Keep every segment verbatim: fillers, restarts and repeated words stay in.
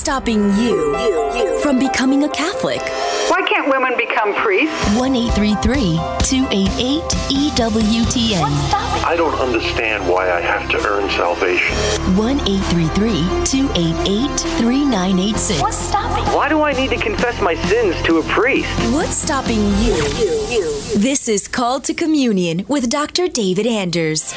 stopping you, you, you from becoming a Catholic? Why can't women become priests? one eight three three, two eight eight, E W T N. I don't understand why I have to earn salvation. one eight three three, two eight eight, three nine eight six. What's stopping? Why do I need to confess my sins to a priest? What's stopping you? you, you. This is Called to Communion with Doctor David Anders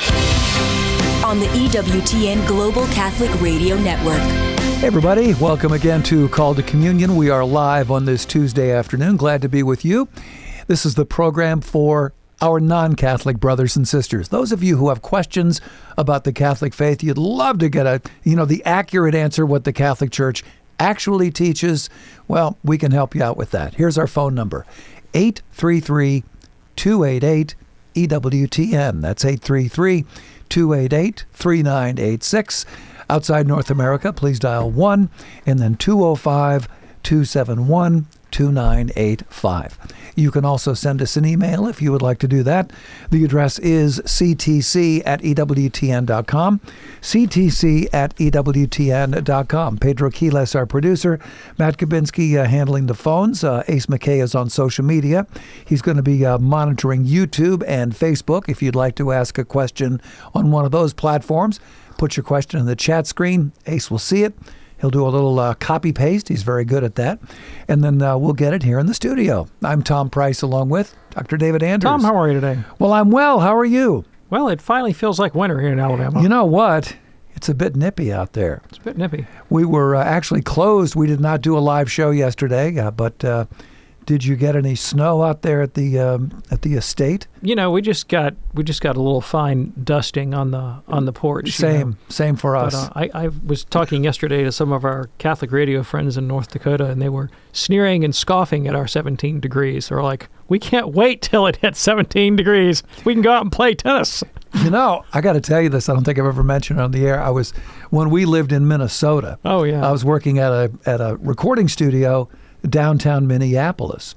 on the E W T N Global Catholic Radio Network. Hey everybody, welcome again to Call to Communion. We are live on this Tuesday afternoon. Glad to be with you. This is the program for our non-Catholic brothers and sisters. Those of you who have questions about the Catholic faith, you'd love to get a, you know, the accurate answer, what the Catholic Church actually teaches. Well, we can help you out with that. Here's our phone number, eight three three, two eight eight, E W T N. That's eight three three, two eight eight, three nine eight six. Outside North America, please dial one and then two oh five, two seven one, two nine eight five. You can also send us an email if you would like to do that. The address is c t c at e w t n dot com, c t c at e w t n dot com. Pedro Quiles, our producer. Matt Kabinski uh, handling the phones. Uh, Ace McKay is on social media. He's going to be uh, monitoring YouTube and Facebook. If you'd like to ask a question on one of those platforms, put your question in the chat screen. Ace will see it. He'll do a little uh, copy paste. He's very good at that. And then uh, we'll get it here in the studio. I'm Tom Price along with Doctor David Anders. Tom, how are you today? Well, I'm well. How are you? Well, it finally feels like winter here in Alabama. You know what? It's a bit nippy out there. It's a bit nippy. We were uh, actually closed. We did not do a live show yesterday, uh, but uh, did you get any snow out there at the um, at the estate? You know, we just got we just got a little fine dusting on the on the porch. Same, you know? same for us. But, uh, I, I was talking yesterday to some of our Catholic radio friends in North Dakota, and they were sneering and scoffing at our seventeen degrees. They're like, "We can't wait till it hits seventeen degrees. We can go out and play tennis." You know, I got to tell you this. I don't think I've ever mentioned it on the air. I was when we lived in Minnesota. Oh yeah. I was working at a at a recording studio downtown Minneapolis,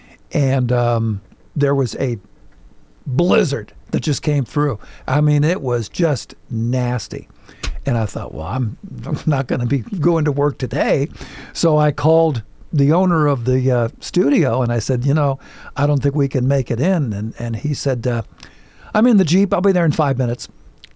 and um, there was a blizzard that just came through. I mean, it was just nasty. And I thought, well, I'm, I'm not going to be going to work today. So I called the owner of the uh, studio, and I said, you know, I don't think we can make it in. And, and he said, uh, I'm in the Jeep. I'll be there in five minutes.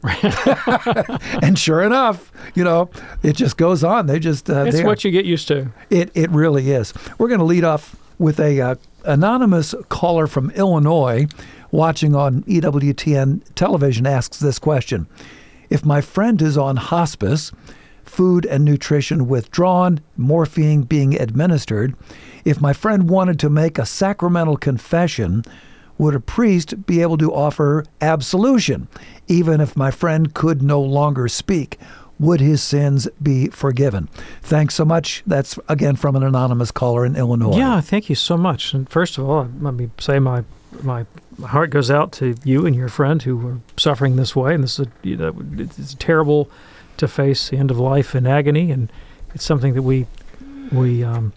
And sure enough, you know, it just goes on. They just uh, it's what you get used to. It it really is. We're going to lead off with a uh, anonymous caller from Illinois watching on E W T N television asks this question. If my friend is on hospice, food and nutrition withdrawn, morphine being administered, if my friend wanted to make a sacramental confession, would a priest be able to offer absolution? Even if my friend could no longer speak, would his sins be forgiven? Thanks so much. That's, again, from an anonymous caller in Illinois. Yeah, thank you so much. And first of all, let me say my my heart goes out to you and your friend who are suffering this way. And this is a, you know, it's terrible to face the end of life in agony, and it's something that we we um,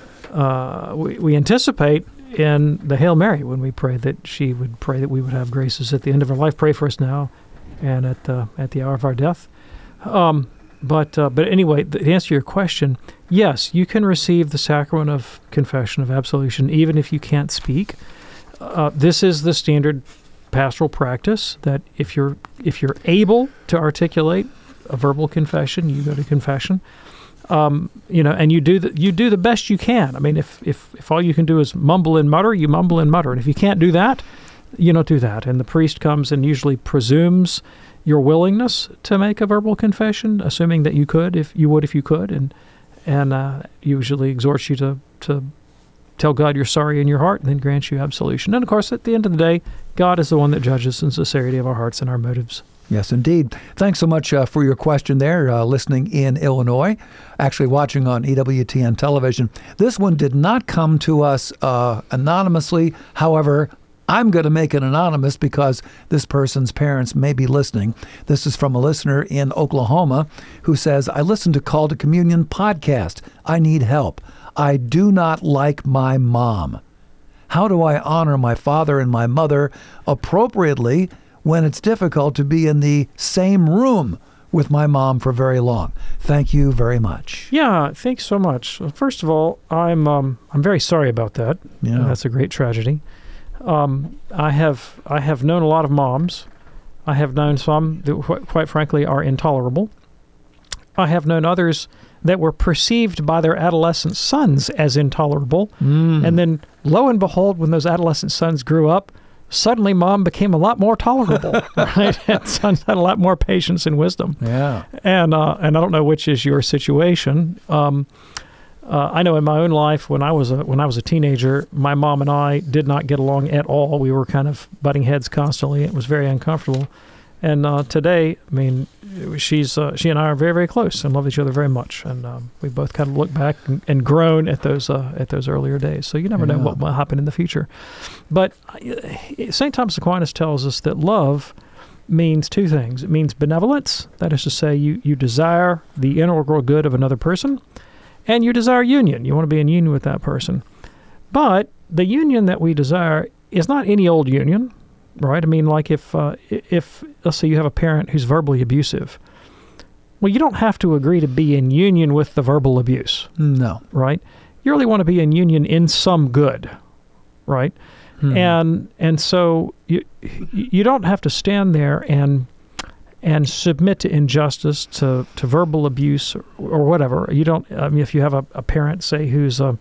uh, we, we anticipate in the Hail Mary when we pray that she would pray that we would have graces at the end of our life. Pray for us now and at the at the hour of our death. Um, but uh, but anyway, to answer your question, yes, you can receive the sacrament of confession, of absolution, even if you can't speak. Uh, this is the standard pastoral practice, that if you're if you're able to articulate a verbal confession, you go to confession. Um, you know, and you do the you do the best you can. I mean, if, if if all you can do is mumble and mutter, you mumble and mutter. And if you can't do that, you don't do that. And the priest comes and usually presumes your willingness to make a verbal confession, assuming that you could, if you would, if you could, and and uh, usually exhorts you to to tell God you're sorry in your heart, and then grants you absolution. And of course, at the end of the day, God is the one that judges the sincerity of our hearts and our motives. Yes, indeed. Thanks so much uh, for your question there, uh, listening in Illinois, actually watching on E W T N television. This one did not come to us uh, anonymously. However, I'm going to make it anonymous because this person's parents may be listening. This is from a listener in Oklahoma who says, I listen to Call to Communion podcast. I need help. I do not like my mom. How do I honor my father and my mother appropriately when it's difficult to be in the same room with my mom for very long. Thank you very much. Yeah, thanks so much. First of all, I'm um, I'm very sorry about that. Yeah. That's a great tragedy. Um, I have I have known a lot of moms. I have known some that, wh- quite frankly, are intolerable. I have known others that were perceived by their adolescent sons as intolerable. Mm. And then, lo and behold, when those adolescent sons grew up, suddenly mom became a lot more tolerable, right? And sons had a lot more patience and wisdom. Yeah. And uh, and I don't know which is your situation. Um, uh, I know in my own life, when I was a when I was a teenager, my mom and I did not get along at all. We were kind of butting heads constantly. It was very uncomfortable. And uh, today, I mean, she's uh, she and I are very, very close and love each other very much. And um, we both kind of look back and, and grown at those uh, at those earlier days. So you never Yeah. know what will happen in the future. But uh, Saint Thomas Aquinas tells us that love means two things. It means benevolence, that is to say, you you desire the integral good of another person, and you desire union. You want to be in union with that person. But the union that we desire is not any old union. Right? I mean, like if, uh, if let's say you have a parent who's verbally abusive, well, you don't have to agree to be in union with the verbal abuse. No. Right? You really want to be in union in some good, right? Hmm. And and so you you don't have to stand there and and submit to injustice, to, to verbal abuse or, or whatever. You don't. I mean, if you have a, a parent, say, who's a,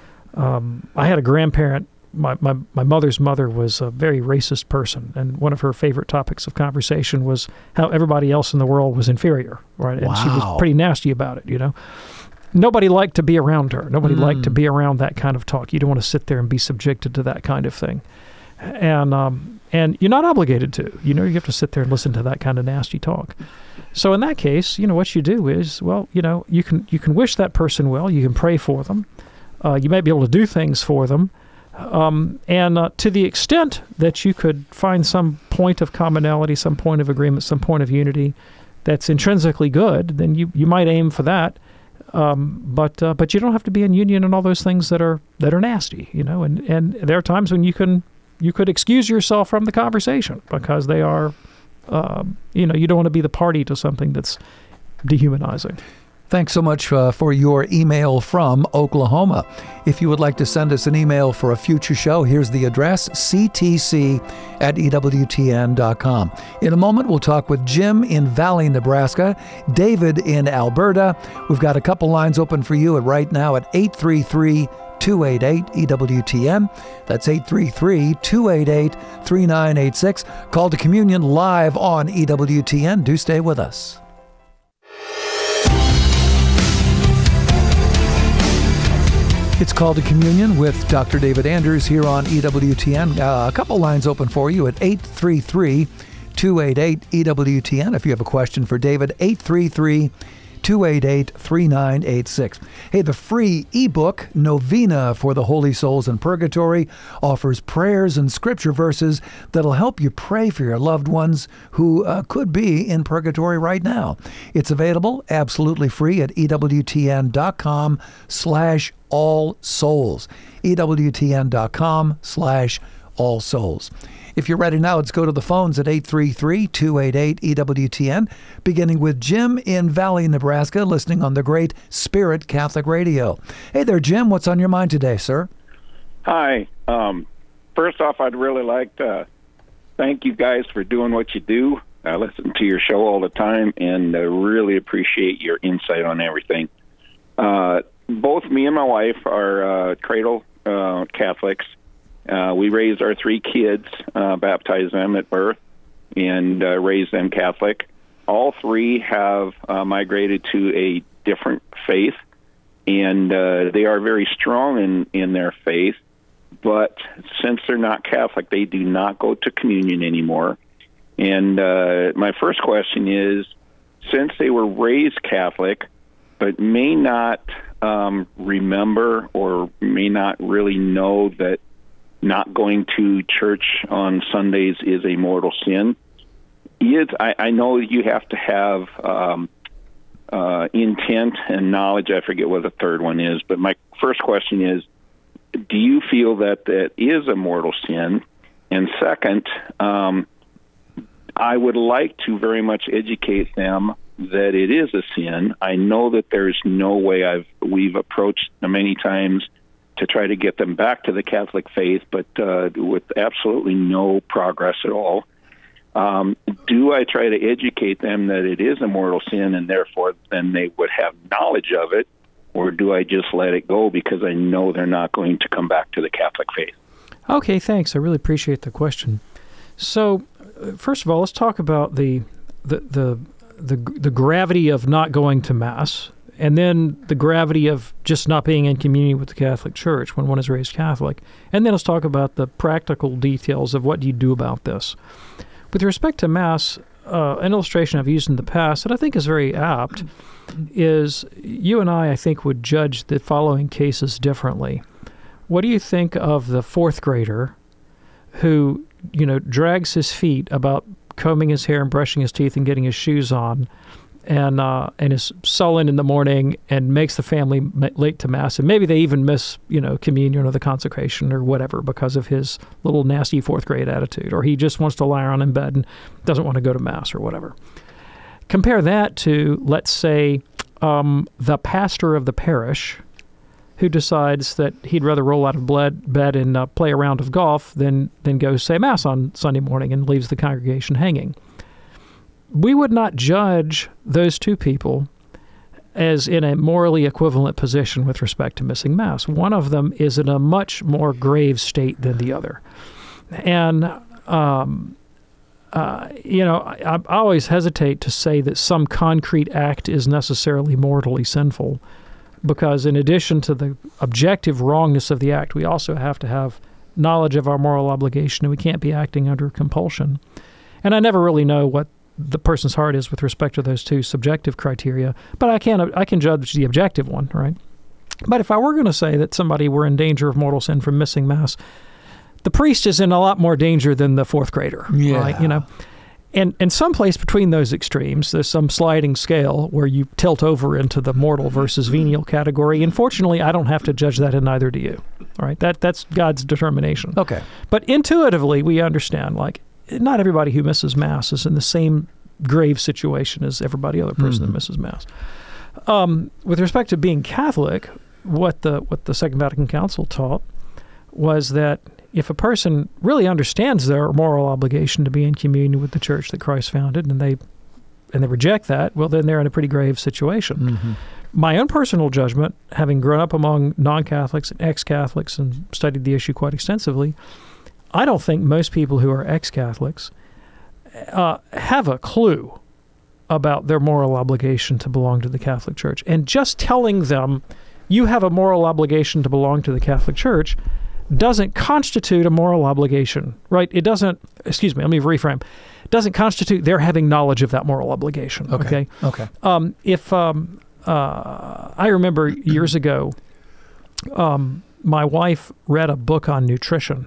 um, I had a grandparent. My, my my mother's mother was a very racist person, and one of her favorite topics of conversation was how everybody else in the world was inferior, right? And she was Wow. pretty nasty about it, you know. Nobody liked to be around her. Nobody Mm. liked to be around that kind of talk. You don't want to sit there and be subjected to that kind of thing. And um, and you're not obligated to. You know, you have to sit there and listen to that kind of nasty talk. So in that case, you know, what you do is, well, you know, you can you can wish that person well. You can pray for them. Uh, you may be able to do things for them. Um, and uh, to the extent that you could find some point of commonality, some point of agreement, some point of unity that's intrinsically good, then you, you might aim for that. Um, but uh, but you don't have to be in union and all those things that are that are nasty, you know. And, and there are times when you can you could excuse yourself from the conversation because they are, um, you know, you don't want to be the party to something that's dehumanizing. Thanks so much uh, for your email from Oklahoma. If you would like to send us an email for a future show, here's the address, c t c at e w t n dot com. In a moment, we'll talk with Jim in Valley, Nebraska, David in Alberta. We've got a couple lines open for you at right now at eight three three, two eight eight, E W T N. That's eight three three, two eight eight, three nine eight six. Call to Communion live on E W T N. Do stay with us. It's Called to Communion with Doctor David Anders here on E W T N. Uh, a couple lines open for you at eight three three, two eight eight, E W T N. If you have a question for David, eight three three, two eight eight, three nine eight six. Hey, the free ebook, Novena for the Holy Souls in Purgatory, offers prayers and scripture verses that'll help you pray for your loved ones who uh, could be in purgatory right now. It's available absolutely free at ewtn.com slash all souls. ewtn.com slash all souls. If you're ready now, let's go to the phones at eight three three, two eight eight, E W T N, beginning with Jim in Valley, Nebraska, listening on the great Spirit Catholic Radio. Hey there, Jim. What's on your mind today, sir? Hi. Um, first off, I'd really like to thank you guys for doing what you do. I listen to your show all the time and uh, really appreciate your insight on everything. Uh, both me and my wife are uh, cradle uh, Catholics. Uh, we raised our three kids, uh, baptized them at birth, and uh, raised them Catholic. All three have uh, migrated to a different faith, and uh, they are very strong in, in their faith. But since they're not Catholic, they do not go to communion anymore. And uh, my first question is, since they were raised Catholic, but may not um, remember or may not really know that not going to church on Sundays is a mortal sin, is I, I know you have to have um, uh, intent and knowledge. I forget what the third one is, but my first question is, do you feel that that is a mortal sin? And second, um, I would like to very much educate them that it is a sin. I know that there's no way. I've we've approached them many times to try to get them back to the Catholic faith, but uh, with absolutely no progress at all. Um, do I try to educate them that it is a mortal sin and therefore then they would have knowledge of it, or do I just let it go because I know they're not going to come back to the Catholic faith? Okay, thanks. I really appreciate the question. So, uh, first of all, let's talk about the the the the, the gravity of not going to Mass, and then the gravity of just not being in communion with the Catholic Church when one is raised Catholic. And then let's talk about the practical details of what do you do about this. With respect to Mass, uh, an illustration I've used in the past that I think is very apt is you and I, I think, would judge the following cases differently. What do you think of the fourth grader who, you know, drags his feet about combing his hair and brushing his teeth and getting his shoes on, and uh, and is sullen in the morning and makes the family ma- late to Mass, and maybe they even miss, you know, communion or the consecration or whatever because of his little nasty fourth grade attitude, or he just wants to lie around in bed and doesn't want to go to Mass or whatever. Compare that to, let's say, um, the pastor of the parish who decides that he'd rather roll out of bed and uh, play a round of golf than, than go say Mass on Sunday morning and leaves the congregation hanging. We would not judge those two people as in a morally equivalent position with respect to missing Mass. One of them is in a much more grave state than the other. And, um, uh, you know, I, I always hesitate to say that some concrete act is necessarily mortally sinful, because in addition to the objective wrongness of the act, we also have to have knowledge of our moral obligation, and we can't be acting under compulsion. And I never really know what the person's heart is with respect to those two subjective criteria, but I can I can judge the objective one, right? But if I were going to say that somebody were in danger of mortal sin from missing Mass, the priest is in a lot more danger than the fourth grader, yeah. right? You know, and and someplace between those extremes, there's some sliding scale where you tilt over into the mortal versus venial category. And fortunately, I don't have to judge that, and neither do you. All right, that that's God's determination. Okay, but intuitively, we understand, like, not everybody who misses Mass is in the same grave situation as everybody other person mm-hmm. that misses Mass. Um, with respect to being Catholic, what the what the Second Vatican Council taught was that if a person really understands their moral obligation to be in communion with the church that Christ founded, and they and they reject that, well, then they're in a pretty grave situation. Mm-hmm. My own personal judgment, having grown up among non-Catholics and ex-Catholics and studied the issue quite extensively, I don't think most people who are ex-Catholics uh, have a clue about their moral obligation to belong to the Catholic Church. And just telling them you have a moral obligation to belong to the Catholic Church doesn't constitute a moral obligation, right? It doesn't, excuse me, let me reframe. It doesn't constitute their having knowledge of that moral obligation, okay? Okay. okay. Um, if, um, uh, I remember years ago, um, my wife read a book on nutrition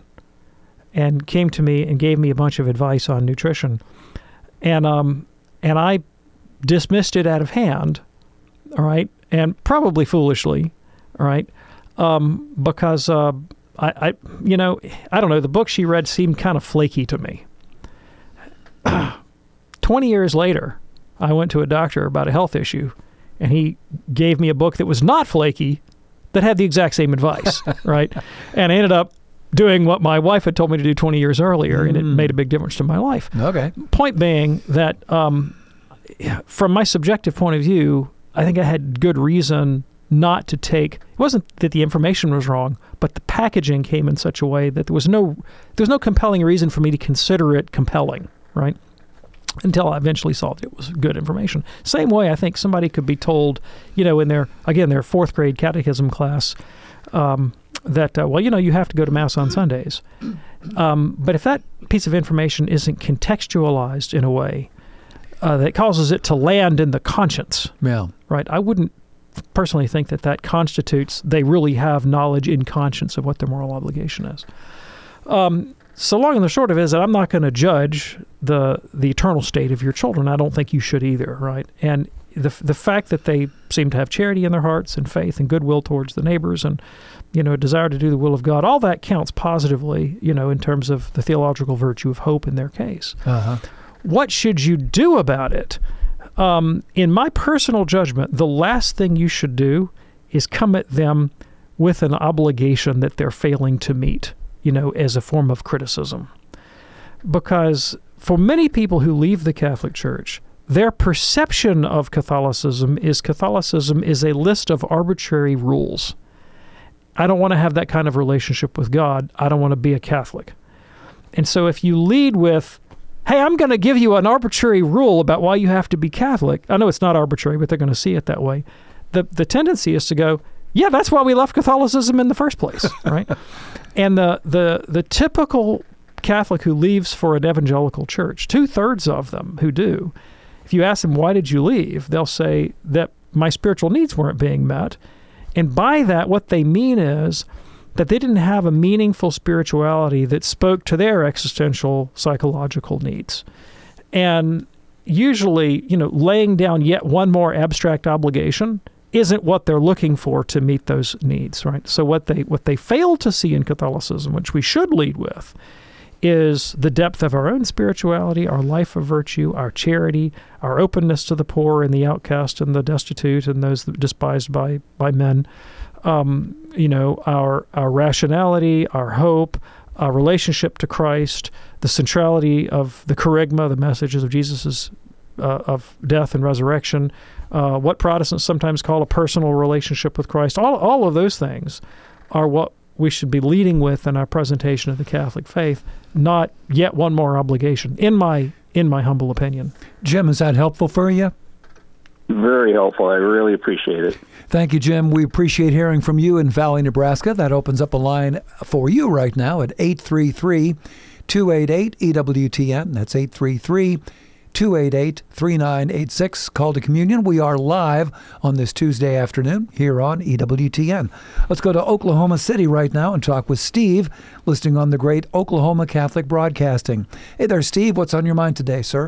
and came to me and gave me a bunch of advice on nutrition. And um, and I dismissed it out of hand, all right, and probably foolishly, all right, um, because, uh, I, I, you know, I don't know, the book she read seemed kind of flaky to me. Twenty years later, I went to a doctor about a health issue, and he gave me a book that was not flaky, that had the exact same advice, right? And I ended up doing what my wife had told me to do twenty years earlier, mm. and it made a big difference to my life. Okay. Point being that um, from my subjective point of view, I think I had good reason not to take, it wasn't that the information was wrong, but the packaging came in such a way that there was no, there was no compelling reason for me to consider it compelling, right? Until I eventually saw that it was good information. Same way, I think somebody could be told, you know, in their, again, their fourth grade catechism class, um, that, uh, well, you know, you have to go to Mass on Sundays. Um, but if that piece of information isn't contextualized in a way uh, that causes it to land in the conscience, yeah. right, I wouldn't personally think that that constitutes they really have knowledge in conscience of what their moral obligation is. Um, so long and the short of it is that I'm not going to judge the the eternal state of your children. I don't think you should either, right? And the the fact that they seem to have charity in their hearts and faith and goodwill towards the neighbors and, you know, a desire to do the will of God, all that counts positively, you know, in terms of the theological virtue of hope in their case. Uh-huh. What should you do about it? Um, in my personal judgment, the last thing you should do is come at them with an obligation that they're failing to meet, you know, as a form of criticism. Because for many people who leave the Catholic Church, their perception of Catholicism is Catholicism is a list of arbitrary rules. I don't want to have that kind of relationship with God. I don't want to be a Catholic. And so if you lead with, hey, I'm going to give you an arbitrary rule about why you have to be Catholic. I know it's not arbitrary, but they're going to see it that way. The the tendency is to go, yeah, that's why we left Catholicism in the first place, right? And the, the the typical Catholic who leaves for an evangelical church, two-thirds of them who do, if you ask them, why did you leave? They'll say that my spiritual needs weren't being met. And by that, what they mean is that they didn't have a meaningful spirituality that spoke to their existential psychological needs. And usually, you know, laying down yet one more abstract obligation isn't what they're looking for to meet those needs, right? So what they what they fail to see in Catholicism, which we should lead with, is the depth of our own spirituality, our life of virtue, our charity, our openness to the poor and the outcast and the destitute and those despised by by men. Um, you know, our our rationality, our hope, our relationship to Christ, the centrality of the kerygma, the messages of Jesus's uh, of death and resurrection, uh, what Protestants sometimes call a personal relationship with Christ. All all of those things are what we should be leading with in our presentation of the Catholic faith, not yet one more obligation, in my in my humble opinion. Jim, is that helpful for you? Very helpful. I really appreciate it. Thank you, Jim. We appreciate hearing from you in Valley, Nebraska. That opens up a line for you right now at eight three three, two eight eight, E W T N. That's eight three three, two eight eight, three nine eight six. Call to Communion. We are live on this Tuesday afternoon here on E W T N. Let's go to Oklahoma City right now and talk with Steve, listening on the great Oklahoma Catholic Broadcasting. Hey there, Steve. What's on your mind today, sir?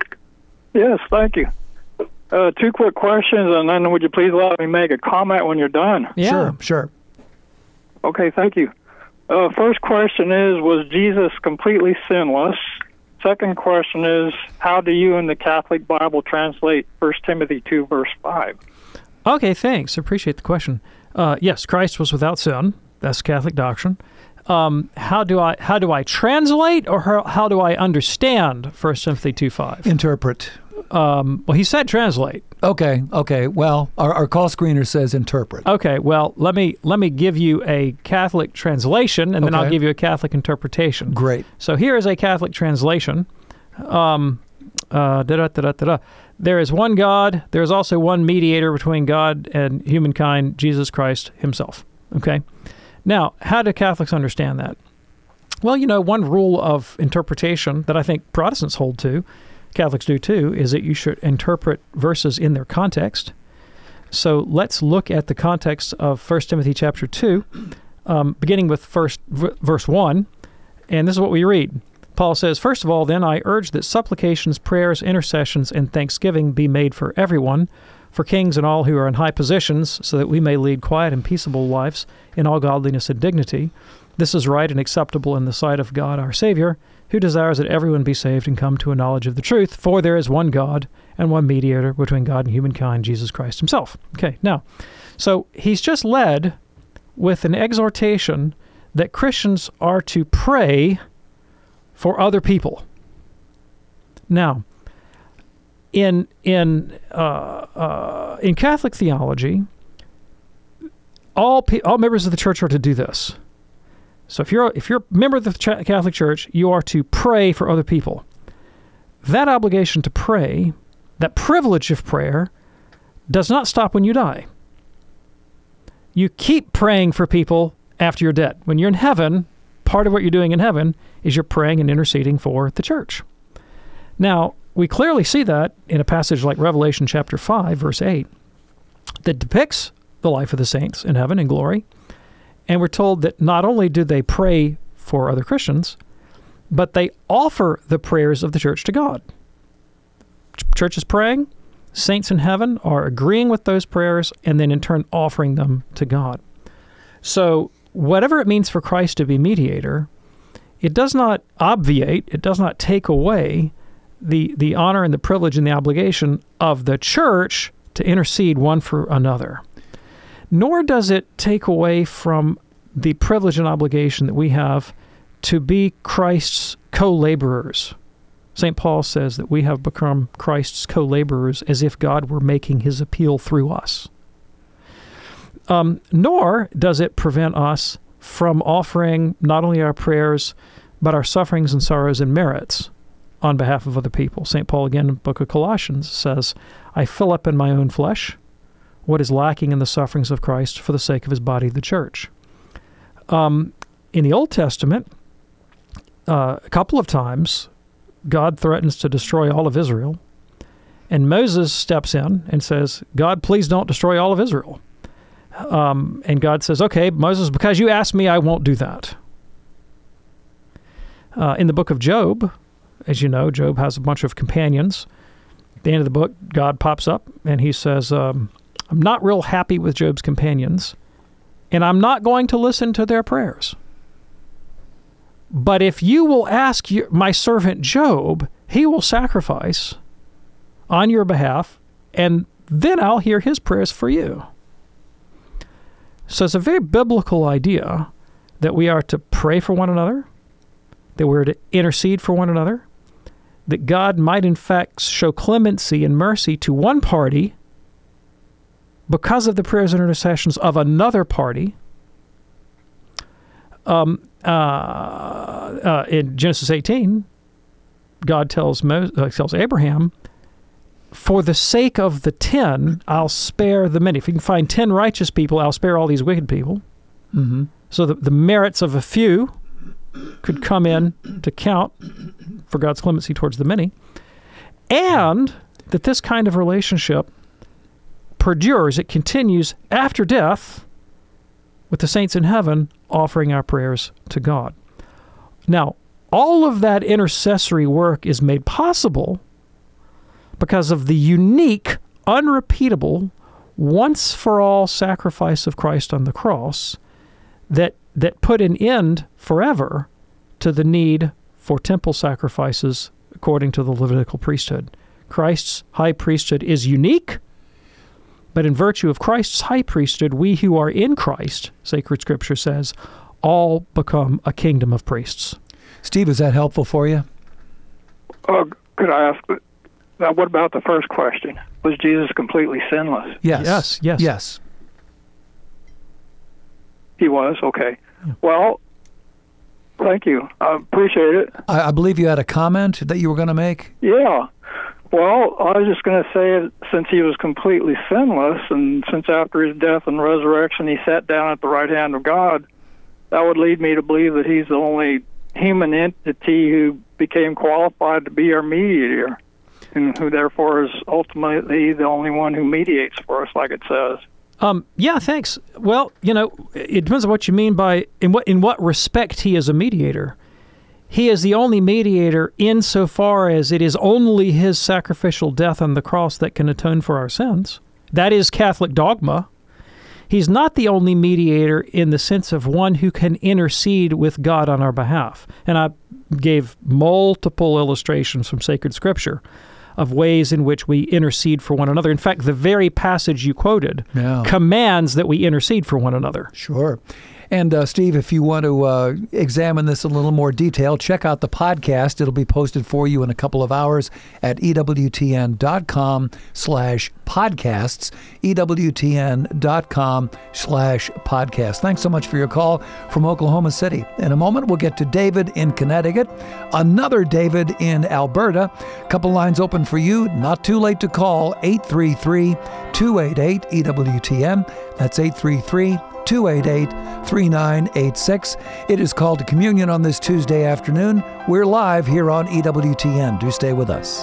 Yes, thank you. Uh, two quick questions, and then would you please let me make a comment when you're done? Yeah. Sure, sure. Okay, thank you. Uh, first question is, was Jesus completely sinless? Second question is, how do you in the Catholic Bible translate First Timothy two, verse five? Okay, thanks. Appreciate the question. Uh, yes, Christ was without sin. That's Catholic doctrine. Um, how do I how do I translate, or how, how do I understand First Timothy two five? Interpret. Um, well, he said translate. Okay, okay. Well, our, our call screener says interpret. Okay, well, let me let me give you a Catholic translation, and then Okay. I'll give you a Catholic interpretation. Great. So here is a Catholic translation. Um, uh, da, da, da, da, da, da. There is one God. There is also one mediator between God and humankind, Jesus Christ himself. Okay? Now, how do Catholics understand that? Well, you know, one rule of interpretation that I think Protestants hold to, Catholics do too, is that you should interpret verses in their context. So let's look at the context of First Timothy chapter two, um, beginning with first v- verse one, and this is what we read. Paul says, "First of all, then, I urge that supplications, prayers, intercessions, and thanksgiving be made for everyone, for kings and all who are in high positions, so that we may lead quiet and peaceable lives in all godliness and dignity. This is right and acceptable in the sight of God our Savior, who desires that everyone be saved and come to a knowledge of the truth. For there is one God and one mediator between God and humankind, Jesus Christ himself." Okay, now, so he's just led with an exhortation that Christians are to pray for other people. Now, in in uh, uh, in Catholic theology, all pe- all members of the church are to do this. So if you're if you're a member of the Ch- Catholic Church, you are to pray for other people. That obligation to pray, that privilege of prayer, does not stop when you die. You keep praying for people after you're dead. When you're in heaven, part of what you're doing in heaven is you're praying and interceding for the church. Now, we clearly see that in a passage like Revelation chapter five, verse eight, that depicts the life of the saints in heaven in glory. And we're told that not only do they pray for other Christians, but they offer the prayers of the church to God. Church is praying, saints in heaven are agreeing with those prayers, and then in turn offering them to God. So whatever it means for Christ to be mediator, it does not obviate, it does not take away the, the honor and the privilege and the obligation of the church to intercede one for another. Nor does it take away from the privilege and obligation that we have to be Christ's co-laborers. Saint Paul says that we have become Christ's co-laborers as if God were making his appeal through us. Um, nor does it prevent us from offering not only our prayers, but our sufferings and sorrows and merits on behalf of other people. Saint Paul, again, in the book of Colossians, says, I fill up in my own flesh what is lacking in the sufferings of Christ for the sake of his body, the church. Um, in the Old Testament, uh, a couple of times, God threatens to destroy all of Israel, and Moses steps in and says, God, please don't destroy all of Israel. Um, and God says, okay, Moses, because you asked me, I won't do that. Uh, in the book of Job, as you know, Job has a bunch of companions. At the end of the book, God pops up and he says, um, I'm not real happy with Job's companions, and I'm not going to listen to their prayers. But if you will ask your, my servant Job, he will sacrifice on your behalf, and then I'll hear his prayers for you. So it's a very biblical idea that we are to pray for one another, that we're to intercede for one another, that God might in fact show clemency and mercy to one party because of the prayers and intercessions of another party. Um, uh, uh, in Genesis eighteen, God tells Mo- uh, tells Abraham, for the sake of the ten, I'll spare the many. If you can find ten righteous people, I'll spare all these wicked people. Mm-hmm. So that the merits of a few could come in to count for God's clemency towards the many. And that this kind of relationship perdures, it continues after death with the saints in heaven offering our prayers to God. Now, all of that intercessory work is made possible because of the unique, unrepeatable, once-for-all sacrifice of Christ on the cross that that put an end forever to the need for temple sacrifices according to the Levitical priesthood. Christ's high priesthood is unique, but in virtue of Christ's high priesthood, we who are in Christ, sacred scripture says, all become a kingdom of priests. Steve, is that helpful for you? Uh, could I ask, uh, what about the first question? Was Jesus completely sinless? Yes. Yes, yes. Yes. He was? Okay. Yeah. Well, thank you. I appreciate it. I, I believe you had a comment that you were going to make? Yeah. Well, I was just going to say, since he was completely sinless, and since after his death and resurrection he sat down at the right hand of God, that would lead me to believe that he's the only human entity who became qualified to be our mediator, and who therefore is ultimately the only one who mediates for us, like it says. Um, yeah, thanks. Well, you know, it depends on what you mean by in what in what respect he is a mediator. He is the only mediator insofar as it is only his sacrificial death on the cross that can atone for our sins. That is Catholic dogma. He's not the only mediator in the sense of one who can intercede with God on our behalf. And I gave multiple illustrations from sacred scripture of ways in which we intercede for one another. In fact, the very passage you quoted yeah. commands that we intercede for one another. Sure. And uh, Steve, if you want to uh, examine this in a little more detail, check out the podcast. It'll be posted for you in a couple of hours at ewtn.com slash podcasts, ewtn.com slash podcast. Thanks so much for your call from Oklahoma City. In a moment, we'll get to David in Connecticut, another David in Alberta. A couple lines open for you. Not too late to call, eight three three, two eight eight, E W T N. That's eight three three, two eight eight, three nine eight six. It is Called to Communion on this Tuesday afternoon. We're live here on E W T N. Do stay with us.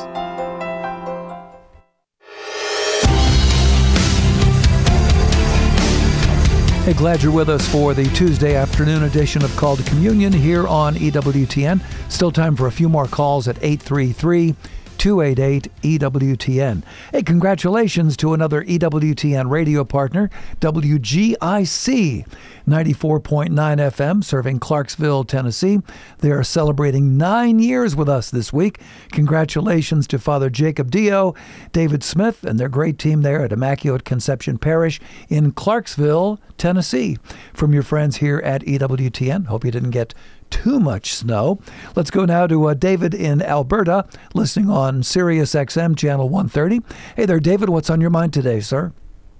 Hey, glad you're with us for the Tuesday afternoon edition of Called to Communion here on E W T N. Still time for a few more calls at eight three three, two eight eight, E W T N. Hey, congratulations to another E W T N radio partner, W G I C, ninety-four point nine F M, serving Clarksville, Tennessee. They are celebrating nine years with us this week. Congratulations to Father Jacob Dio, David Smith, and their great team there at Immaculate Conception Parish in Clarksville, Tennessee. From your friends here at E W T N, hope you didn't get too much snow. Let's go now to uh, David in Alberta, listening on Sirius X M Channel one thirty. Hey there, David. What's on your mind today, sir?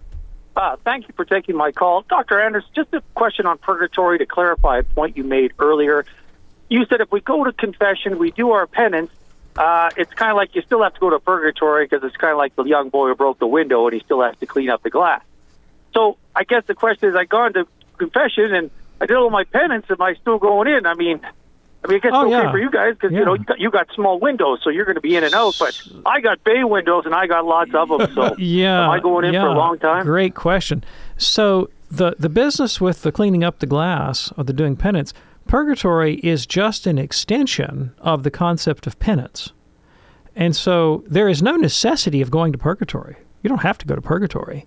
Uh, thank you for taking my call. Doctor Anders, just a question on purgatory to clarify a point you made earlier. You said if we go to confession, we do our penance, uh, it's kind of like you still have to go to purgatory because it's kind of like the young boy who broke the window and he still has to clean up the glass. So I guess the question is, I gone to confession and I did all my penance. Am I still going in? I mean, I mean, I guess oh, it's okay yeah. for you guys because yeah. you know you got, you got small windows, so you're going to be in and out. But I got bay windows, and I got lots of them. So yeah, am I going in yeah. for a long time? Great question. So the the business with the cleaning up the glass or the doing penance, purgatory is just an extension of the concept of penance, and so there is no necessity of going to purgatory. You don't have to go to purgatory.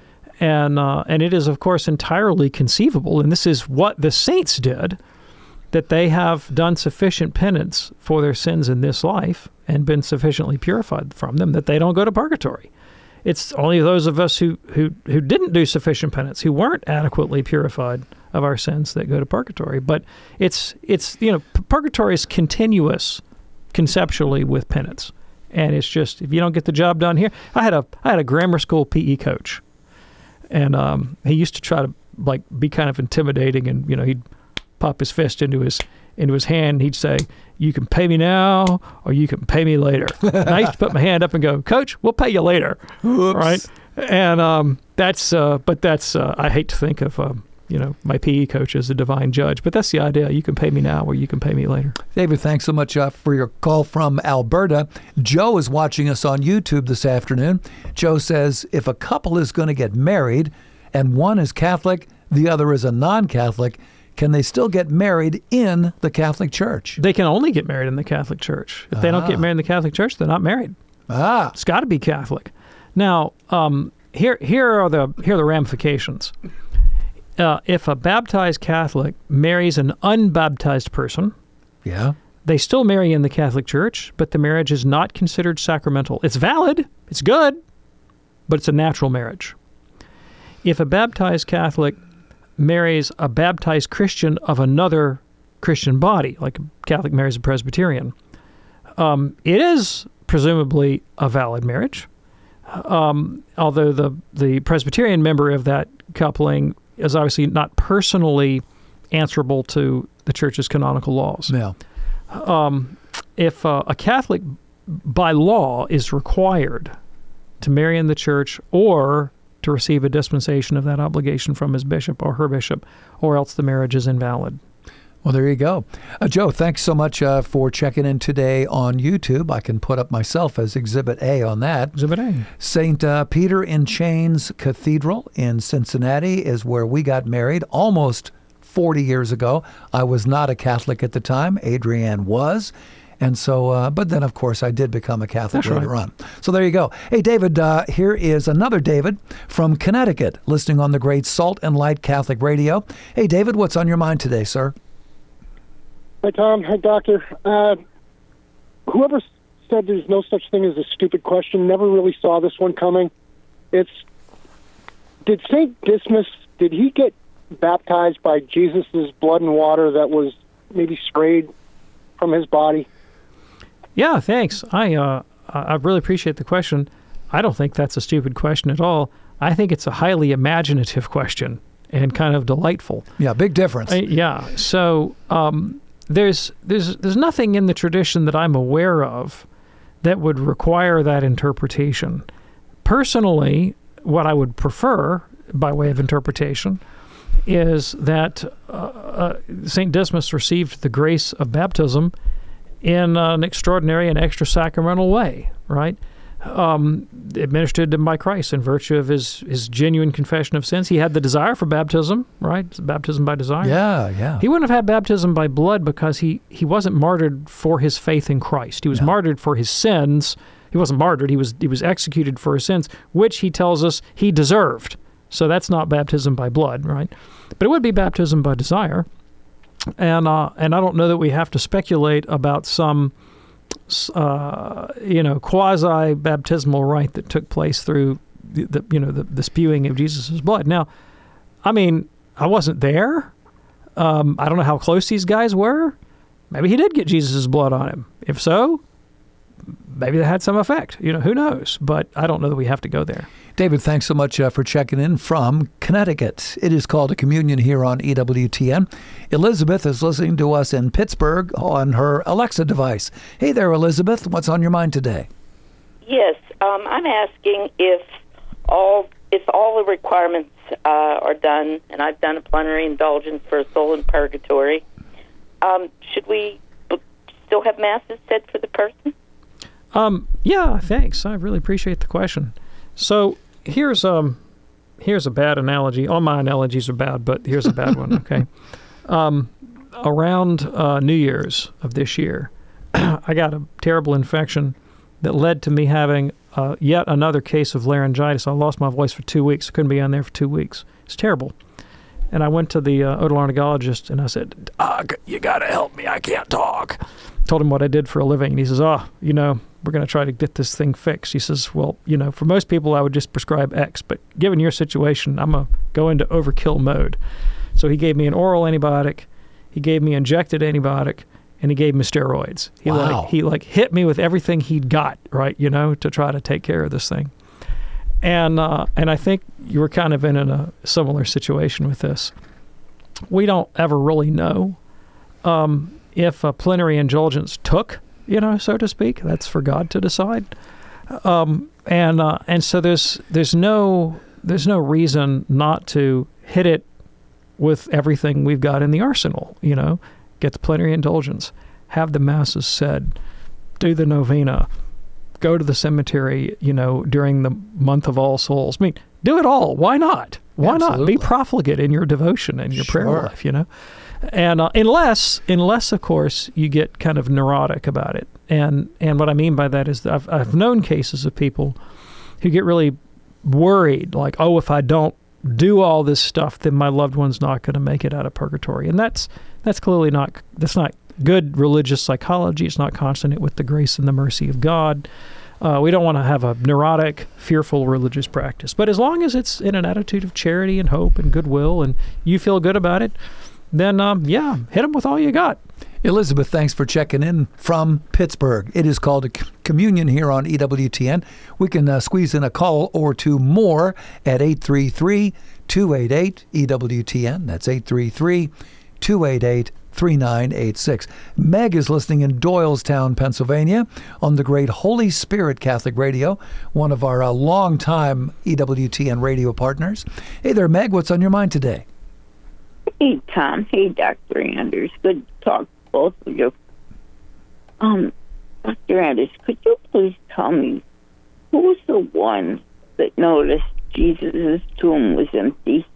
And uh, and it is, of course, entirely conceivable, and this is what the saints did, that they have done sufficient penance for their sins in this life and been sufficiently purified from them that they don't go to purgatory. It's only those of us who, who, who didn't do sufficient penance, who weren't adequately purified of our sins, that go to purgatory. But it's, it's you know, purgatory is continuous conceptually with penance. And it's just, if you don't get the job done here, I had a I had a grammar school P E coach. And um, he used to try to like be kind of intimidating, and you know he'd pop his fist into his into his hand. And he'd say, "You can pay me now, or you can pay me later." And I used to put my hand up and go, "Coach, we'll pay you later." Oops. Right? And um, that's uh, but that's uh, I hate to think of um, you know my P E coach as a divine judge, but that's the idea. You can pay me now, or you can pay me later. David, thanks so much uh, for your call from Alberta. Joe is watching us on YouTube this afternoon. Joe says, if a couple is going to get married and one is Catholic, the other is a non-Catholic, can they still get married in the Catholic Church? They can only get married in the Catholic Church. If they Ah. don't get married in the Catholic Church, they're not married. Ah, It's got to be Catholic. Now, um, here here are the here are the ramifications. Uh, if a baptized Catholic marries an unbaptized person, yeah. they still marry in the Catholic Church, but the marriage is not considered sacramental. It's valid, it's good, but it's a natural marriage. If a baptized Catholic marries a baptized Christian of another Christian body, like a Catholic marries a Presbyterian, um, it is presumably a valid marriage, um, although the, the Presbyterian member of that coupling is obviously not personally answerable to the Church's canonical laws. Yeah. Um, if uh, a Catholic, by law, is required to marry in the Church or to receive a dispensation of that obligation from his bishop or her bishop, or else the marriage is invalid. Well, there you go. Uh, Joe, thanks so much uh, for checking in today on YouTube. I can put up myself as Exhibit A on that. Exhibit A. Saint Uh, Peter in Chains Cathedral in Cincinnati is where we got married almost forty years ago. I was not a Catholic at the time. Adrienne was. And so, uh, but then, of course, I did become a Catholic That's later right. on. So there you go. Hey, David, uh, here is another David from Connecticut, listening on the great Salt and Light Catholic Radio. Hey, David, what's on your mind today, sir? Hi, Tom. Hi, Doctor. Uh, whoever said there's no such thing as a stupid question never really saw this one coming. It's, did Saint Dismas, did he get baptized by Jesus' blood and water that was maybe sprayed from his body? Yeah, thanks. I uh, I really appreciate the question. I don't think that's a stupid question at all. I think it's a highly imaginative question and kind of delightful. Yeah, big difference. Uh, yeah. So um, there's there's there's nothing in the tradition that I'm aware of that would require that interpretation. Personally, what I would prefer, by way of interpretation, is that uh, uh, Saint Dismas received the grace of baptism in uh, an extraordinary and extra-sacramental way, right? um, administered to him by Christ in virtue of his, his genuine confession of sins. He had the desire for baptism, right? It's baptism by desire. Yeah, yeah. He wouldn't have had baptism by blood because he, he wasn't martyred for his faith in Christ. He was No. martyred for his sins. He wasn't martyred. He was he was executed for his sins, which he tells us he deserved. So that's not baptism by blood, right? But it would be baptism by desire. And uh, and I don't know that we have to speculate about some, uh, you know, quasi-baptismal rite that took place through the, the you know the, the spewing of Jesus' blood. Now, I mean, I wasn't there. Um, I don't know how close these guys were. Maybe he did get Jesus' blood on him. If so, maybe that had some effect. You know, who knows? But I don't know that we have to go there. David, thanks so much uh, for checking in from Connecticut. It is called a communion here on E W T N. Elizabeth is listening to us in Pittsburgh on her Alexa device. Hey there, Elizabeth. What's on your mind today? Yes, um, I'm asking if all if all the requirements uh, are done, and I've done a plenary indulgence for a soul in purgatory. Um, should we b- still have masses said for the person? Um, yeah, thanks. I really appreciate the question. So here's um, here's a bad analogy. All my analogies are bad, but here's a bad one. Okay, um, around uh, New Year's of this year, I got a terrible infection that led to me having uh, yet another case of laryngitis. I lost my voice for two weeks. I couldn't be on there for two weeks. It's terrible. And I went to the uh, otolaryngologist and I said, Doc, you got to help me. I can't talk. Told him what I did for a living. And he says, oh, you know, we're going to try to get this thing fixed. He says, well, you know, for most people, I would just prescribe X. But given your situation, I'm going to go into overkill mode. So he gave me an oral antibiotic. He gave me injected antibiotic. And he gave me steroids. He Wow. like he like hit me with everything he'd got, right, you know, to try to take care of this thing. And uh, and I think you were kind of in a similar situation with this. We don't ever really know um, if a plenary indulgence took, you know, so to speak. That's for God to decide. Um, and uh, and so there's there's no there's no reason not to hit it with everything we've got in the arsenal. You know, get the plenary indulgence, have the masses said, do the novena. Go to the cemetery, you know, during the month of All Souls. I mean, do it all. Why not? Why Absolutely. not? Be profligate in your devotion and your Sure. prayer life, you know? And uh, unless, unless, of course, you get kind of neurotic about it. And and what I mean by that is that I've, I've known cases of people who get really worried, like, oh, if I don't do all this stuff, then my loved one's not going to make it out of purgatory. And that's that's clearly not, that's not good religious psychology. It's not consonant with the grace and the mercy of God. Uh, we don't want to have a neurotic, fearful religious practice. But as long as it's in an attitude of charity and hope and goodwill and you feel good about it, then, um, yeah, hit them with all you got. Elizabeth, thanks for checking in from Pittsburgh. It is called a c- communion here on E W T N. We can uh, squeeze in a call or two more at eight three three, two eight eight, E W T N. That's eight three three, two eight eight, three nine eight six. Meg is listening in Doylestown, Pennsylvania on the great Holy Spirit Catholic Radio, one of our uh, longtime E W T N radio partners. Hey there, Meg. What's on your mind today? Hey, Tom. Hey, Doctor Anders. Good to talk to both of you. Um, Doctor Anders, could you please tell me who's the one that noticed Jesus' tomb was empty?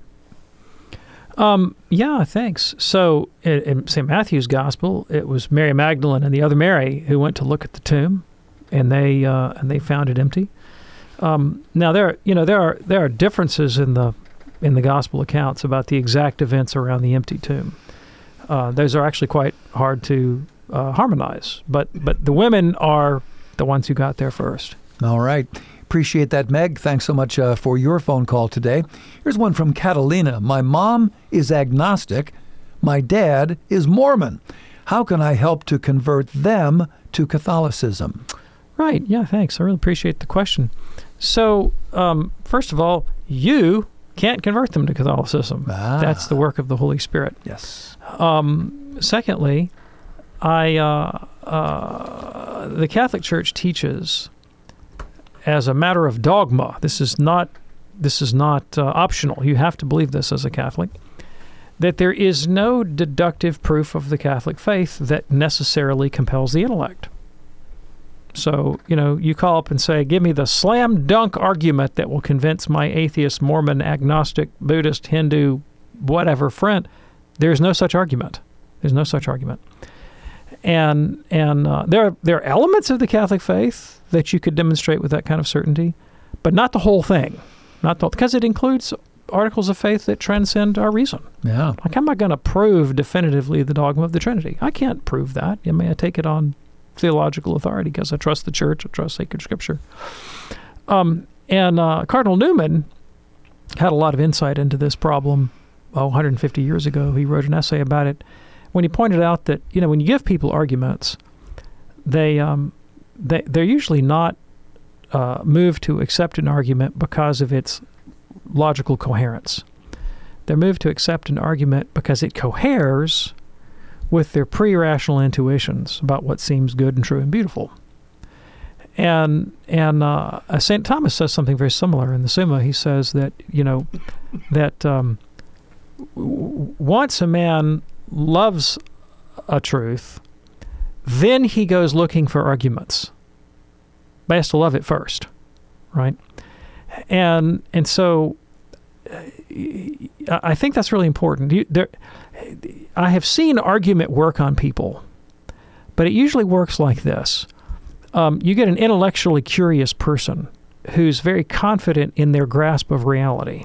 Um, yeah, thanks. So in, in Saint Matthew's Gospel, it was Mary Magdalene and the other Mary who went to look at the tomb, and they uh, and they found it empty. Um, now there, you know, there are there are differences in the in the Gospel accounts about the exact events around the empty tomb. Uh, those are actually quite hard to uh, harmonize, but but the women are the ones who got there first. All right. Appreciate that, Meg. Thanks so much uh, for your phone call today. Here's one from Catalina. My mom is agnostic. My dad is Mormon. How can I help to convert them to Catholicism? Right. Yeah, thanks. I really appreciate the question. So, um, first of all, you can't convert them to Catholicism. Ah. That's the work of the Holy Spirit. Yes. Um, secondly, I uh, uh, the Catholic Church teaches, as a matter of dogma, this is not this is not uh, optional. You have to believe this as a Catholic, that there is no deductive proof of the Catholic faith that necessarily compels the intellect. So, you know, you call up and say, give me the slam dunk argument that will convince my atheist, Mormon, agnostic, Buddhist, Hindu, whatever friend. There's no such argument. There's no such argument. And and uh, there, are, there are elements of the Catholic faith that you could demonstrate with that kind of certainty, but not the whole thing. Not the, because it includes articles of faith that transcend our reason. Yeah. Like, how am I going to prove definitively the dogma of the Trinity? I can't prove that. I mean, I take it on theological authority because I trust the church, I trust sacred scripture. Um, and uh, Cardinal Newman had a lot of insight into this problem oh, one hundred fifty years ago. He wrote an essay about it when he pointed out that, you know, when you give people arguments, they, um, they, they're usually not uh, moved to accept an argument because of its logical coherence. They're moved to accept an argument because it coheres with their pre-rational intuitions about what seems good and true and beautiful. And and uh, Saint Thomas says something very similar in the Summa. He says that, you know, that um, w- once a man loves a truth, then he goes looking for arguments. But he has to love it first, right? And and so I think that's really important. You, there, I have seen argument work on people, but it usually works like this. Um, you get an intellectually curious person who's very confident in their grasp of reality.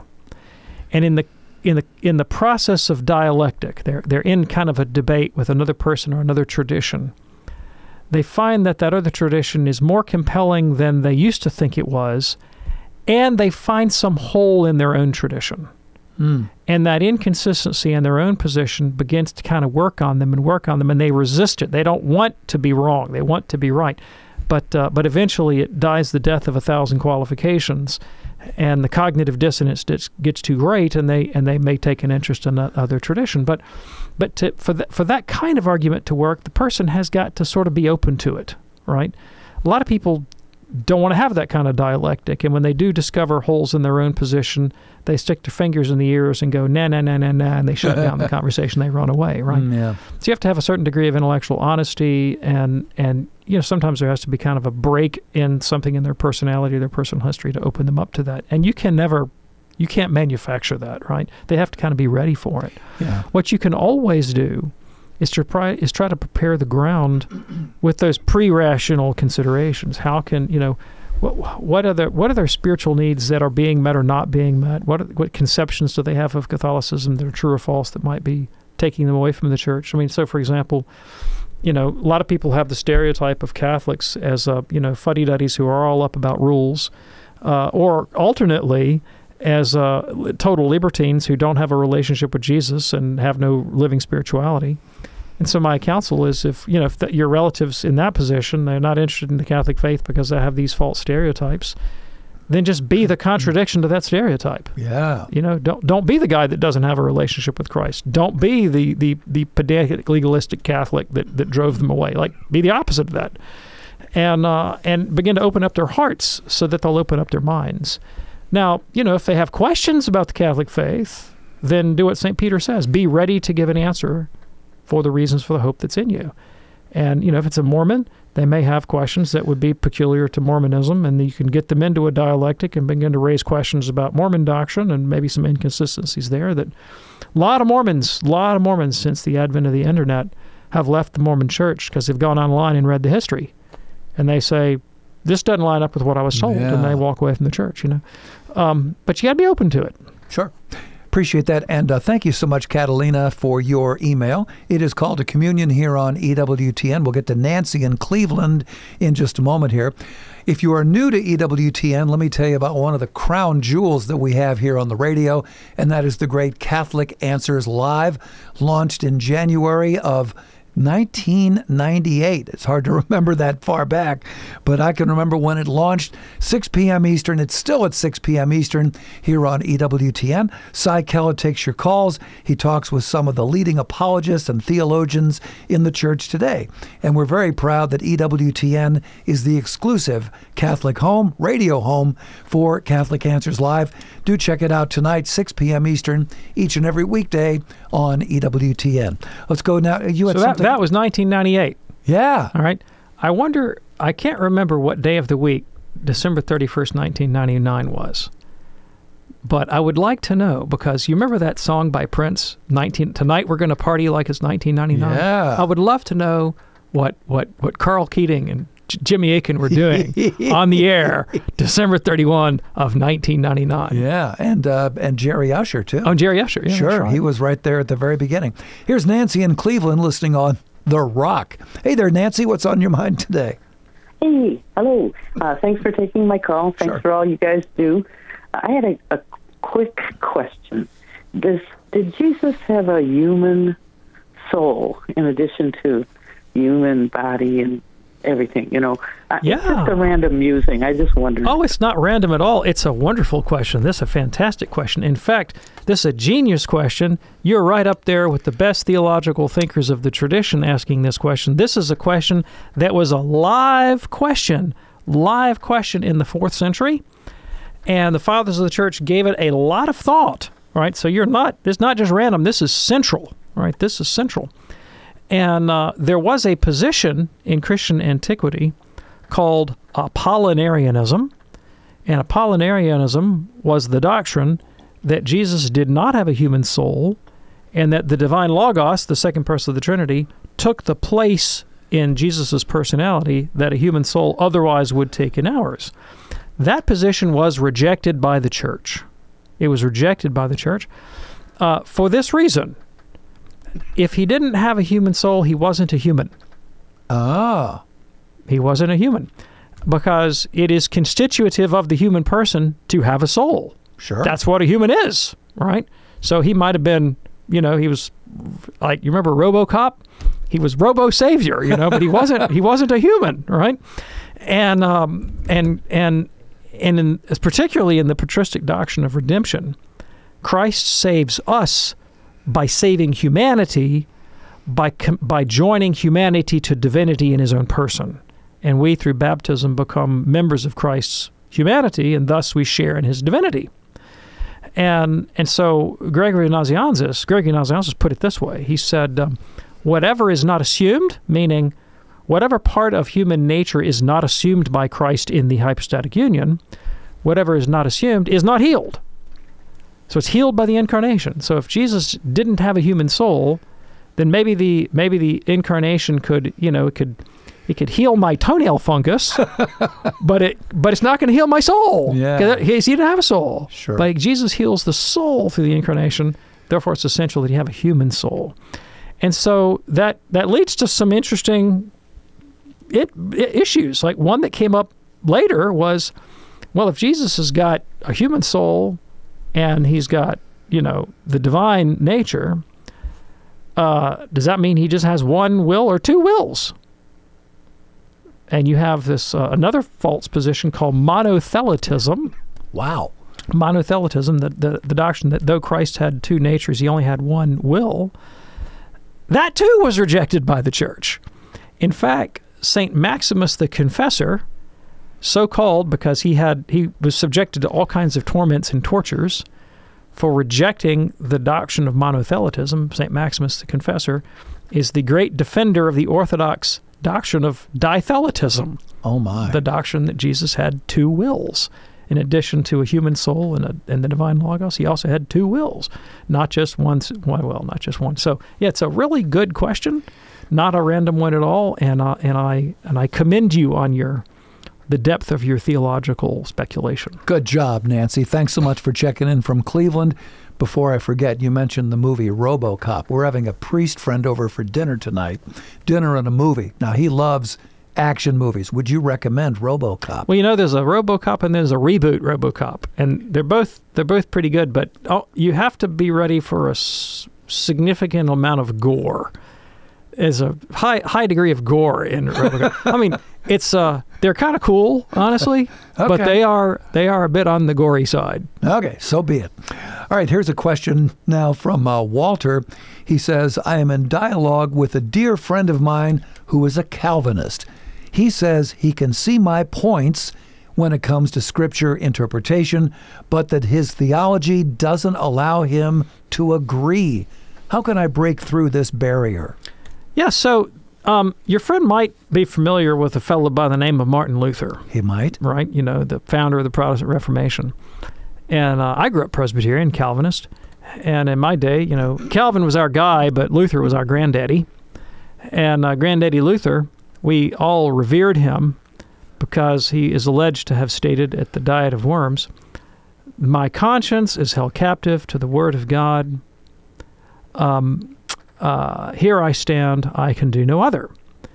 And in the in the in the process of dialectic, they're they're in kind of a debate with another person or another tradition. They find that that other tradition is more compelling than they used to think it was, and they find some hole in their own tradition. Mm. And that inconsistency in their own position begins to kind of work on them and work on them, and they resist it. They don't want to be wrong. They want to be right. But uh, but eventually it dies the death of a thousand qualifications, and the cognitive dissonance gets, gets too great, and they and they may take an interest in that other tradition. But but to, for, the, for that kind of argument to work, the person has got to sort of be open to it, right? A lot of people don't want to have that kind of dialectic, and when they do discover holes in their own position, they stick their fingers in the ears and go, nah, nah, nah, nah, nah, and they shut down the conversation, they run away, right? Mm, yeah. So you have to have a certain degree of intellectual honesty, and, and you know, sometimes there has to be kind of a break in something in their personality or their personal history to open them up to that. And you can never, you can't manufacture that, right? They have to kind of be ready for it. Yeah. What you can always do is to try, is try to prepare the ground with those pre-rational considerations. How can, you know, what, what are their what are their spiritual needs that are being met or not being met? What are, what conceptions do they have of Catholicism that are true or false that might be taking them away from the church? I mean, so for example, you know, a lot of people have the stereotype of Catholics as, uh, you know, fuddy-duddies who are all up about rules, uh, or alternately, as uh, total libertines who don't have a relationship with Jesus and have no living spirituality. And so my counsel is, if you know if the, your relatives in that position, they're not interested in the Catholic faith because they have these false stereotypes, then just be the contradiction to that stereotype. Yeah. You know, don't don't be the guy that doesn't have a relationship with Christ. Don't be the the, the pedantic, legalistic Catholic that, that drove them away. Like, be the opposite of that. And uh, and begin to open up their hearts so that they'll open up their minds. Now, you know, if they have questions about the Catholic faith, then do what Saint Peter says. Be ready to give an answer for the reasons for the hope that's in you. And, you know, if it's a Mormon, they may have questions that would be peculiar to Mormonism, and you can get them into a dialectic and begin to raise questions about Mormon doctrine and maybe some inconsistencies there. That a lot of Mormons, a lot of Mormons since the advent of the internet have left the Mormon church because they've gone online and read the history. And they say, this doesn't line up with what I was told, yeah. and they walk away from the church, you know. Um, but you got to be open to it. Sure. Appreciate that. And uh, thank you so much, Catalina, for your email. It is Called to Communion here on E W T N. We'll get to Nancy in Cleveland in just a moment here. If you are new to E W T N, let me tell you about one of the crown jewels that we have here on the radio, and that is the great Catholic Answers Live, launched in January of nineteen ninety-eight. It's hard to remember that far back, but I can remember when it launched, six p.m. Eastern. It's still at six p.m. Eastern here on E W T N. Cy Keller takes your calls. He talks with some of the leading apologists and theologians in the church today. And we're very proud that E W T N is the exclusive Catholic home, radio home for Catholic Answers Live. Do check it out tonight, six p.m. Eastern, each and every weekday on E W T N. Let's go now. You had so that, something? that was nineteen ninety-eight. Yeah. All right. I wonder, I can't remember what day of the week December thirty-first, nineteen ninety-nine was. But I would like to know, because you remember that song by Prince, nineteen Tonight We're Going to Party Like It's nineteen ninety-nine? Yeah. I would love to know what, what, what Carl Keating and J- Jimmy Aiken were doing on the air December thirty-first of nineteen ninety-nine. Yeah, and uh, and Jerry Usher, too. Oh, Jerry Usher, yeah. Sure, right. he was right there at the very beginning. Here's Nancy in Cleveland listening on The Rock. Hey there, Nancy, what's on your mind today? Hey, hello. Uh, thanks for taking my call. Thanks Sure. for all you guys do. I had a, a quick question. Does did Jesus have a human soul in addition to human body and everything? You know, uh, Yeah. it's just a random musing. I just wondered. Oh, it's not random at all. It's a wonderful question. This is a fantastic question. In fact, this is a genius question. You're right up there with the best theological thinkers of the tradition asking this question. This is a question that was a live question, live question in the fourth century. And the fathers of the church gave it a lot of thought, right? So you're not, it's not just random. This is central, right? This is central. And uh, there was a position in Christian antiquity called Apollinarianism. And Apollinarianism was the doctrine that Jesus did not have a human soul and that the divine Logos, the second person of the Trinity, took the place in Jesus' personality that a human soul otherwise would take in ours. That position was rejected by the church. It was rejected by the church uh, for this reason. If he didn't have a human soul, he wasn't a human. Ah. He wasn't a human because it is constitutive of the human person to have a soul. Sure. That's what a human is, right? So he might have been, you know, he was like, you remember RoboCop? He was Robo-Savior, you know, but he wasn't he wasn't a human, right? And um, and and and in, particularly in the patristic doctrine of redemption, Christ saves us by saving humanity, by by joining humanity to divinity in his own person. And we, through baptism, become members of Christ's humanity, and thus we share in his divinity. And and so Gregory Nazianzus, Gregory Nazianzus put it this way. He said, um, whatever is not assumed, meaning whatever part of human nature is not assumed by Christ in the hypostatic union, whatever is not assumed is not healed. So it's healed by the incarnation. So if Jesus didn't have a human soul, then maybe the maybe the incarnation could, you know, it could it could heal my toenail fungus, but it but it's not going to heal my soul. Yeah. He, he didn't have a soul. Sure. But Jesus heals the soul through the incarnation. Therefore, it's essential that he have a human soul. And so that that leads to some interesting it, it, issues. Like one that came up later was, well, if Jesus has got a human soul and he's got, you know, the divine nature, uh, does that mean he just has one will or two wills? And you have this uh, another false position called monothelitism. Wow. Monothelitism, the, the, the doctrine that though Christ had two natures, he only had one will. That too was rejected by the church. In fact, Saint Maximus the Confessor, so called because he had he was subjected to all kinds of torments and tortures for rejecting the doctrine of monothelitism, Saint Maximus the Confessor is the great defender of the Orthodox doctrine of dithelitism. Oh my. The doctrine that Jesus had two wills. In addition to a human soul and, a, and the divine Logos, he also had two wills, not just one, one will, not just one. So, yeah, it's a really good question, not a random one at all, and uh, and I and I commend you on your the depth of your theological speculation. Good job, Nancy. Thanks so much for checking in from Cleveland. Before I forget, you mentioned the movie RoboCop. We're having a priest friend over for dinner tonight. Dinner and a movie. Now, he loves action movies. Would you recommend RoboCop? Well, you know, there's a RoboCop and there's a reboot RoboCop, and they're both they're both pretty good. But oh, you have to be ready for a s- significant amount of gore. There's a high high degree of gore in RoboCop. I mean, it's uh they're kind of cool, honestly, okay. but they are they are a bit on the gory side. Okay, so be it. All right, here's a question now from uh, Walter. He says, I am in dialogue with a dear friend of mine who is a Calvinist. He says he can see my points when it comes to scripture interpretation, but that his theology doesn't allow him to agree. How can I break through this barrier? Yeah, so Um, your friend might be familiar with a fellow by the name of Martin Luther. He might. Right? You know, the founder of the Protestant Reformation. And uh, I grew up Presbyterian, Calvinist. And in my day, you know, Calvin was our guy, but Luther was our granddaddy. And uh, Granddaddy Luther, we all revered him because he is alleged to have stated at the Diet of Worms, "My conscience is held captive to the Word of God. Um, uh, here I stand, I can do no other."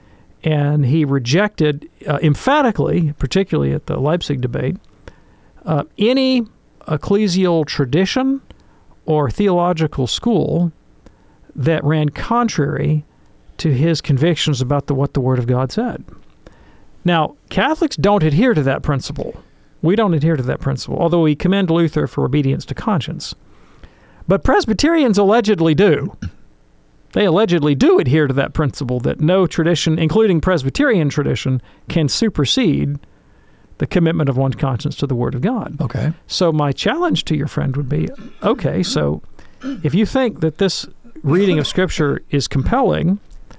And he rejected uh, emphatically, particularly at the Leipzig debate, uh, any ecclesial tradition or theological school that ran contrary to his convictions about the, what the Word of God said. Now, Catholics don't adhere to that principle. We don't adhere to that principle, although we commend Luther for obedience to conscience. But Presbyterians allegedly do. They allegedly do adhere to that principle that no tradition, including Presbyterian tradition, can supersede the commitment of one's conscience to the Word of God. Okay. So my challenge to your friend would be, okay, so if you think that this reading of Scripture is compelling,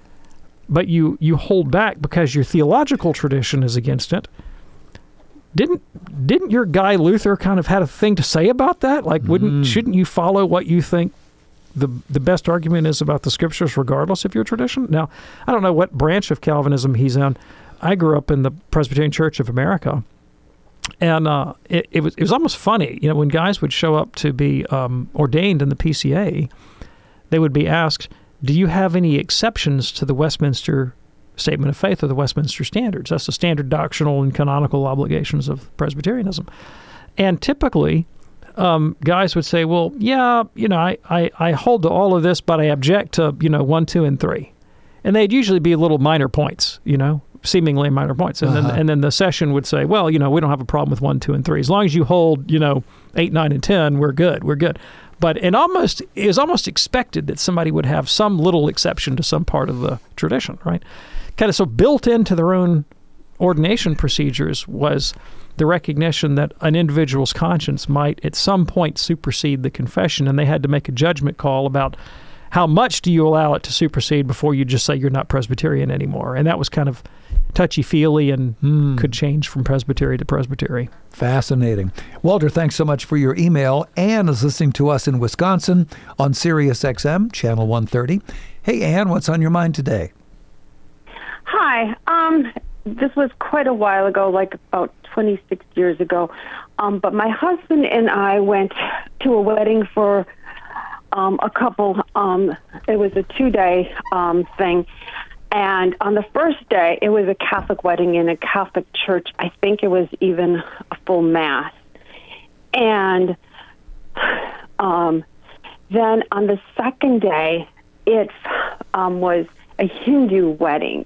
but you, you hold back because your theological tradition is against it, didn't didn't your guy Luther kind of had a thing to say about that? Like, wouldn't mm. shouldn't you follow what you think the the best argument is about the Scriptures, regardless of your tradition? Now, I don't know what branch of Calvinism he's in. I grew up in the Presbyterian Church of America, and uh, it, it was it was almost funny, you know, when guys would show up to be um, ordained in the P C A, they would be asked, "Do you have any exceptions to the Westminster Statement of Faith or the Westminster Standards?" That's the standard doctrinal and canonical obligations of Presbyterianism. And typically, um, guys would say, well, yeah, you know, I, I, I hold to all of this, but I object to, you know, one, two, and three. And they'd usually be little minor points, you know, seemingly minor points. And, uh-huh. then, and then the session would say, well, you know, we don't have a problem with one, two, and three. As long as you hold, you know, eight, nine, and ten, we're good, we're good. But it almost it was almost expected that somebody would have some little exception to some part of the tradition, right? Kind of so built into their own ordination procedures was the recognition that an individual's conscience might at some point supersede the confession, and they had to make a judgment call about how much do you allow it to supersede before you just say you're not Presbyterian anymore. And that was kind of touchy-feely and mm. could change from presbytery to presbytery. Fascinating. Walter, thanks so much for your email. Ann is listening to us in Wisconsin on Sirius X M, channel one thirty. Hey, Ann, what's on your mind today? Hi. Um, this was quite a while ago, like about twenty-six years ago. Um, but my husband and I went to a wedding for um, a couple. Um, it was a two-day um, thing. And on the first day, it was a Catholic wedding in a Catholic church. I think it was even a full Mass. And um, then on the second day, it um, was a Hindu wedding.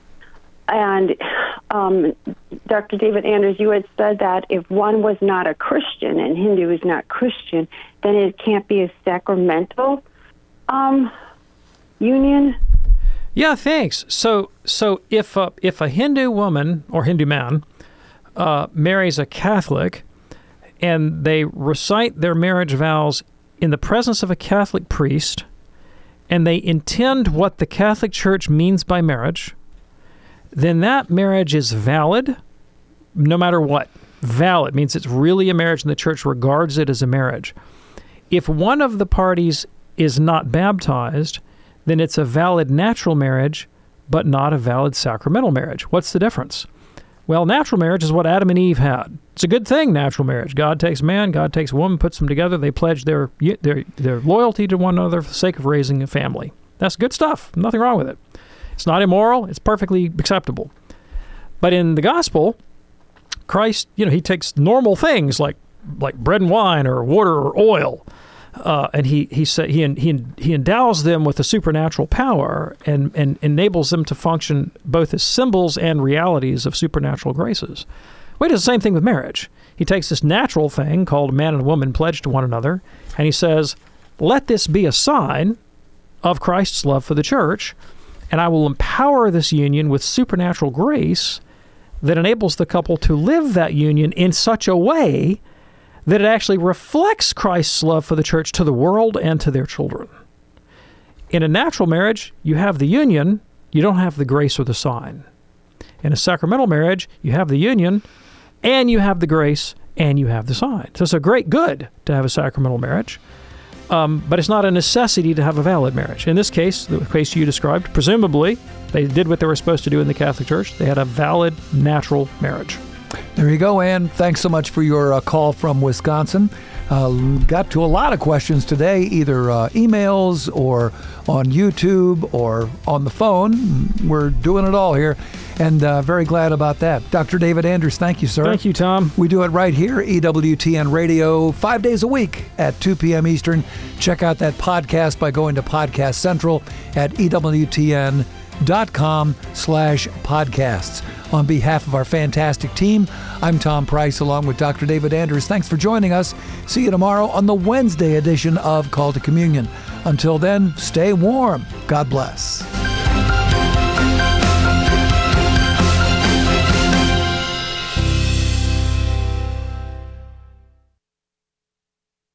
And um, Doctor David Anders, you had said that if one was not a Christian and Hindu is not Christian, then it can't be a sacramental um, union. Yeah, thanks. So, so if a, if a Hindu woman or Hindu man uh, marries a Catholic, and they recite their marriage vows in the presence of a Catholic priest, and they intend what the Catholic Church means by marriage, then that marriage is valid, no matter what. Valid means it's really a marriage, and the Church regards it as a marriage. If one of the parties is not baptized, then it's a valid natural marriage, but not a valid sacramental marriage. What's the difference? Well, natural marriage is what Adam and Eve had. It's a good thing, natural marriage. God takes man, God takes a woman, puts them together. They pledge their their their loyalty to one another for the sake of raising a family. That's good stuff. Nothing wrong with it. It's not immoral. It's perfectly acceptable. But in the gospel, Christ, you know, he takes normal things like like bread and wine or water or oil, Uh, and he he sa- he he he endows them with a supernatural power and, and enables them to function both as symbols and realities of supernatural graces. Well, he does the same thing with marriage. He takes this natural thing called a man and a woman pledged to one another, and he says, let this be a sign of Christ's love for the church, and I will empower this union with supernatural grace that enables the couple to live that union in such a way that it actually reflects Christ's love for the church to the world and to their children. In a natural marriage, you have the union, you don't have the grace or the sign. In a sacramental marriage, you have the union, and you have the grace, and you have the sign. So it's a great good to have a sacramental marriage, um, but it's not a necessity to have a valid marriage. In this case, the case you described, presumably, they did what they were supposed to do in the Catholic Church. They had a valid, natural marriage. There you go, Ann. Thanks so much for your uh, call from Wisconsin. Uh, got to a lot of questions today, either uh, emails or on YouTube or on the phone. We're doing it all here, and uh, very glad about that. Doctor David Anders, thank you, sir. Thank you, Tom. We do it right here, E W T N Radio, five days a week at two p.m. Eastern. Check out that podcast by going to Podcast Central at E W T N dot com slash podcasts. On behalf of our fantastic team, I'm Tom Price along with Doctor David Anders. Thanks for joining us. See you tomorrow on the Wednesday edition of Call to Communion. Until then, stay warm. God bless.